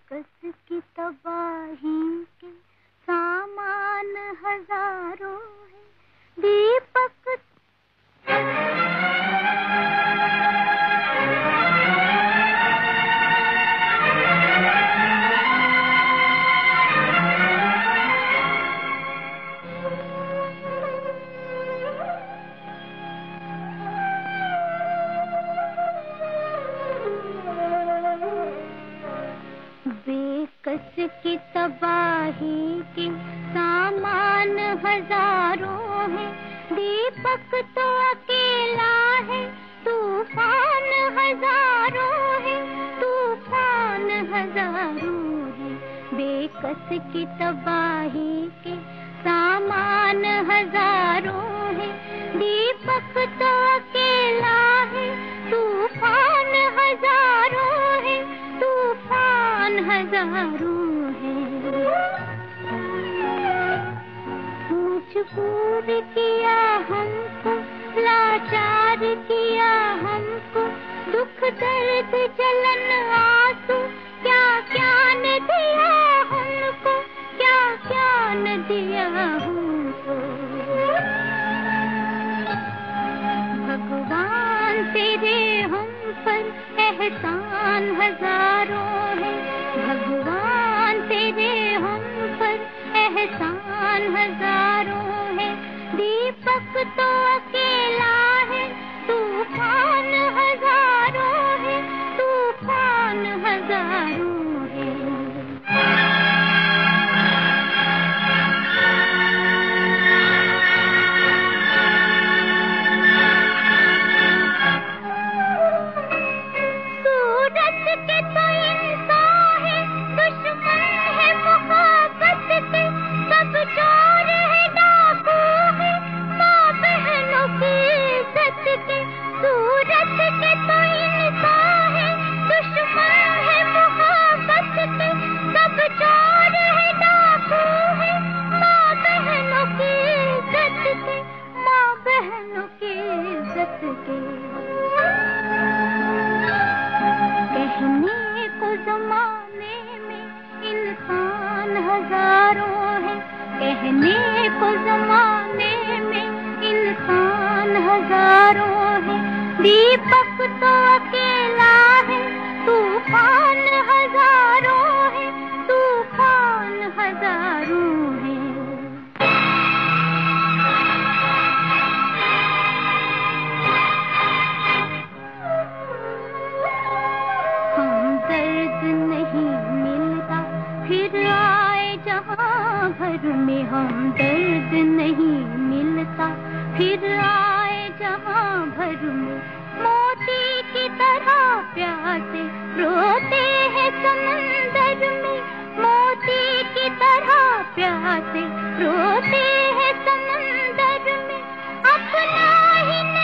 बेकस की तबाही के सामान हजारों है, दीपक बेकस की तबाही के सामान हजारों है, दीपक तो अकेला है, तूफान हजारों है, तूफान हजारों है। बेकस की तबाही के सामान हजारों है, दीपक तो अकेला है, तूफान हजारों है, तूफान हजारों है। मजबूर किया हमको, लाचार किया हमको, दुख दर्द जलन आंसू, क्या क्या न दिया हमको, क्या क्या न दिया हमको। भगवान तेरे हम पर एहसान हजारों है, भगवान तेरे हम पर एहसान हजारों है। दीपक तो अकेला है, तूफान हजारों है, तूफान हजारों है। कहने को जमाने में इंसान हजारों है, कहने को जमाने में इंसान हजारों है। दीपक तो अकेला है, तूफान हजारों है, तूफान हजारों है। फिर आए जहाँ भर में हम दर्द नहीं मिलता, फिर आए जहाँ भर में मोती की तरह प्यासे रोते हैं समंदर में, मोती की तरह प्यासे रोते हैं समंदर में। अपना ही